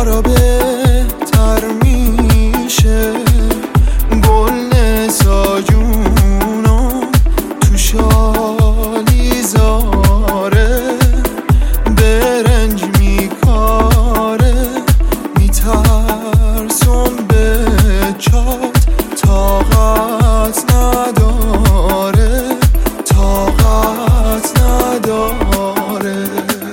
بارا بهتر میشه، گل نساجونو تو شالیزاره، برنج میکاره میترسم به چات، طاقت نداره، طاقت نداره.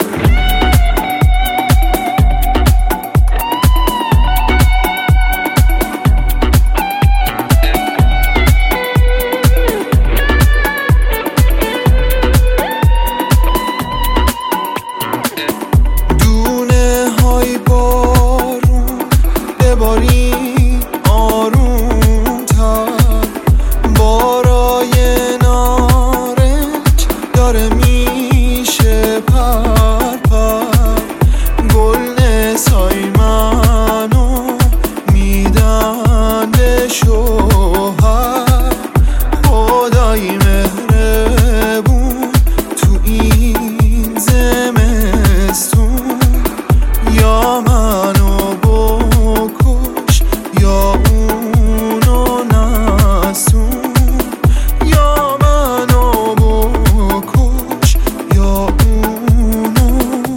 بباری آروم تر، بارای نارنج داره میشه پر پر، گل نسای منو میدن به شوهر، خدای مهربون تو این زمستون، یا منو بکش یا اونو نستون، یا منو بکش یا اونو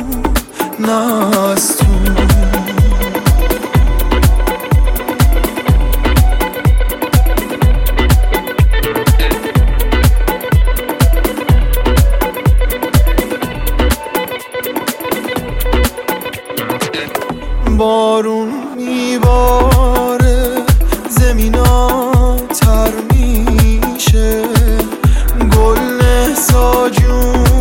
نستون. بارون میباره زمینا تر میشه، گل نساجون